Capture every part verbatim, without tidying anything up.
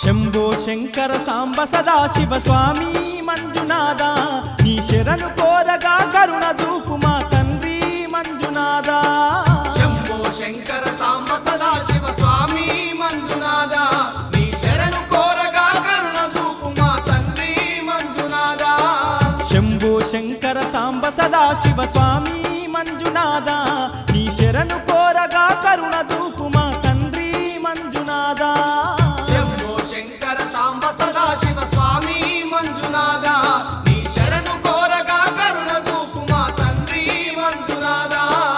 శంభో శంకర సాంబ సదాశివ స్వామి మంజునాథ నీ శరణు కోరగా కరుణ చూపు మా తండ్రి మంజునాథ శంభో శంకర సాంబ సదాశివ స్వామి మంజునాథ నీ శరణు కోరగా కరుణ చూపు మా తండ్రి మంజునాథ శంభో శంకర సాంబ సదాశివ స్వామి మంజునాథ నీ శరణు కోరగా కరుణ చూపు మా తండ్రి మంజునాథ శంభో శంకర సాంబ సదాశివ స్వామి మంజునాథ నీ శరణు కోరగా కరుణ చూపు మా తండ్రి మంజునాథ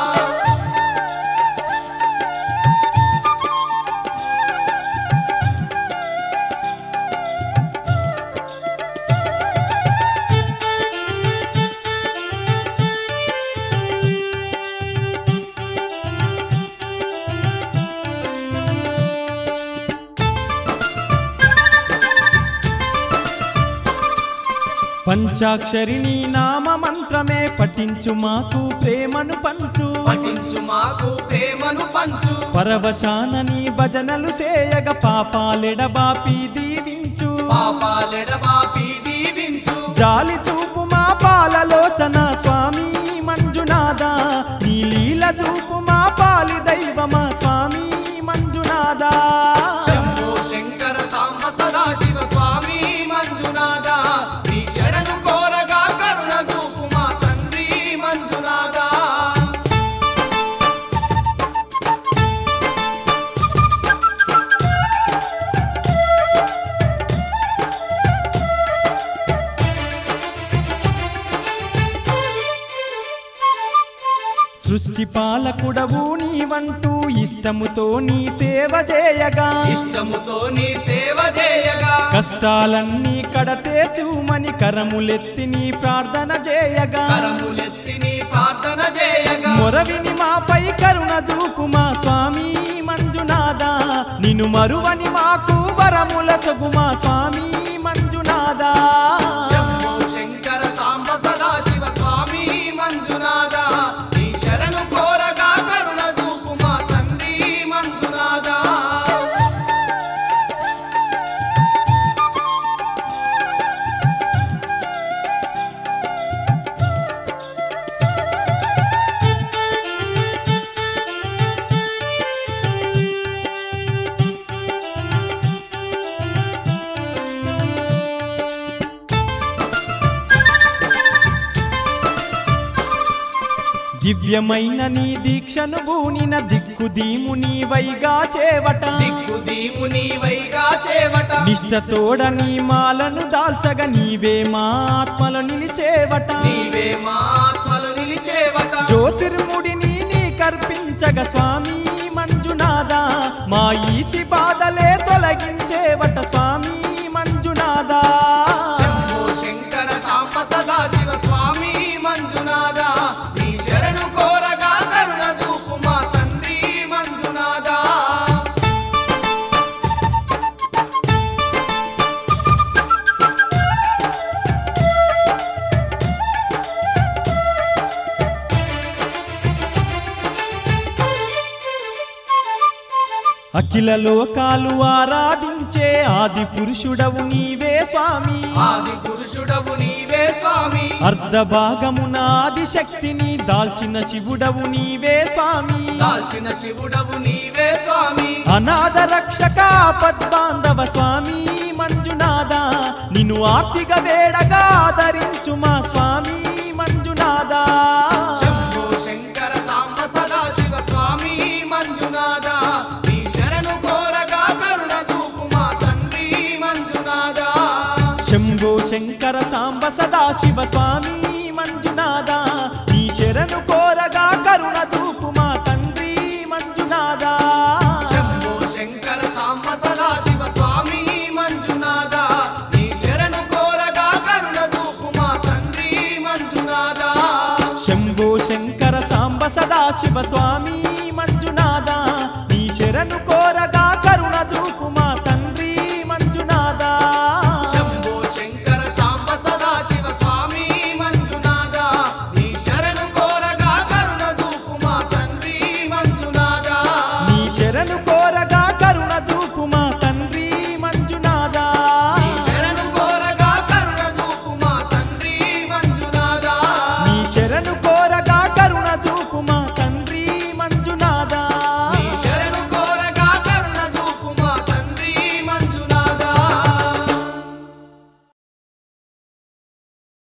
పంచాక్షరిని నామ మంత్రమే పఠించు మాకు ప్రేమను పంచు పఠించు మాకు ప్రేమను పంచు పరవశానని భజనలు సేయగ పాపాలెడబాపి దీవించు పాపాలెడబాపి దీవించు జాలి చూపు మా పాలలోచన స్వామి మంజునాథ నీ లీల చూపు మా పాలి దైవమా స్వామి మంజునాథ శంభో శంకర సాంబ సదాశివ స్వామి మంజునాథ నీ శరణు కోరగా కరుణ చూపు మా తండ్రి మంజునాథ సృష్టి పాలకుడవు నీవంటూ ఇష్టముతో నీ సేవ చేయగా ఇష్టముతో నీ సేవ చేయగా కష్టాలన్నీ కడతేచుమని కరములెత్తి నీ ప్రార్థన చేయగా కరములెత్తి నీ ప్రార్థన చేయగా మొరవిని మాపై కరుణ చూపు మా స్వామి మంజునాథ నిన్ను మరువని మాకు వరముల సొగు మా స్వామి మంజునాథ శంభో శంకర సాంబ సదాశివ స్వామి మంజునాథ నీ శరణు కోరగా కరుణ చూపు మా తండ్రి మంజునాథ దివ్యమైన నీ దీక్షను బూనిన దిక్కు దీము నీవైగా చేవట దిక్కు దీము నీవైగా చేవట నిష్టతోడ నీ మాలను దాల్చగ నీవే మా ఆత్మలు నిలిచేవట నీవే మా ఆత్మలు నిలిచేవట జ్యోతిర్ముడిని నీ కర్పించగ స్వామి మంజునాథ మా ఈతి బాధలే తొలగించేవట స్వామి మంజునాథ శంభో శంకర సాంబ సదాశివ స్వామి మంజునాథ నీ శరణు కోరగా కరుణ చూపు మా తండ్రి మంజునాథ అఖిల లోకాలు ఆరాధించే ఆది పురుషుడవు నీవే స్వామి ఆది పురుషుడవు నీవే స్వామి అర్ధ భాగమున ఆది శక్తిని దాల్చిన శివుడవు నీవే స్వామి దాల్చిన శివుడవు నీవే స్వామి అనాథ రక్షక పద్బాంధవ స్వామి మంజునాథ నిన్ను ఆర్తిగా వేడగా ఆదరించు మా స్వామి మంజునాథ శంభో శంకర సాంబ సదాశివ స్వామి మంజునాథ నీ శరణు కోరగా కరుణ చూపు మా తండ్రి మంజునాథ శంభో శంకర సాంబ సదాశివ స్వామి మంజునాథ నీ శరణు కోరగా కరుణ చూపు మా తండ్రి మంజునాథ శంభో శంకర సాంబ సదాశివ స్వామి మంజునాథ నీ శరణు కోరగా కరుణ చూపు మా తండ్రి మంజునాథ శంభో శంకర సాంబ సదాశివ స్వామి